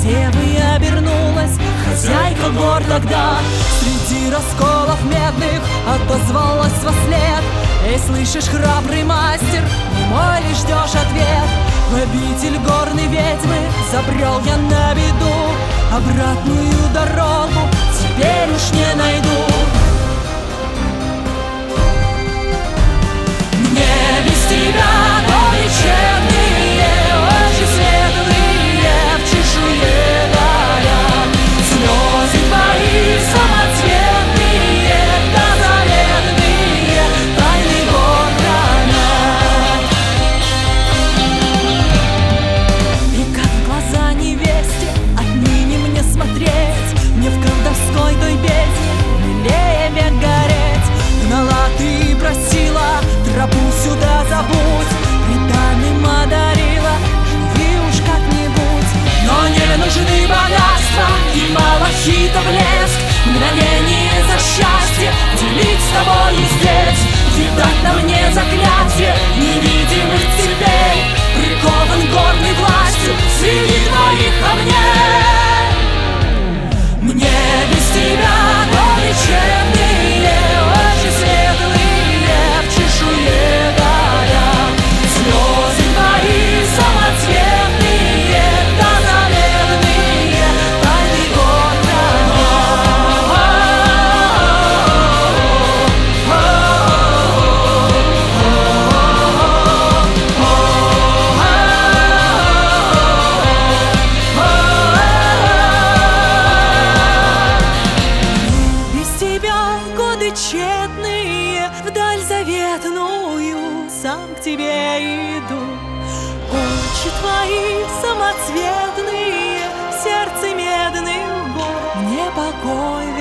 королевой обернулась хозяйка гор тогда. Среди расколов медных отозвалась вослед: эй, слышишь, храбрый мастер, не мой ли ждешь ответ? В обитель горной ведьмы забрел я на беду, обратную дорогу теперь уж не найду. Мне без тебя годы тщетные, очи светлые в чешуе горят, слезы твои самоцветные, да заветные тайны гор хранят. И как в глаза невесте отныне мне смотреть, мне в колдовской той бездне милее век гореть. Гнала ты и просила, тропу сюда забудь, приданым одарила, живи уж как-нибудь. Но не нужны богатства и малахитов блеск, мгновение за счастье делить с тобой здесь. Видать на мне заклятие невидимых цепей, прикован горной властью среди твоих камней. Мне без тебя годы тщетные, очи светлые в чешуе горят, слезы твои самоцветные, да заветные тайны гор тщетные, вдаль заветную сам к тебе иду. Очи твои самоцветные, в сердце медных гор мне покой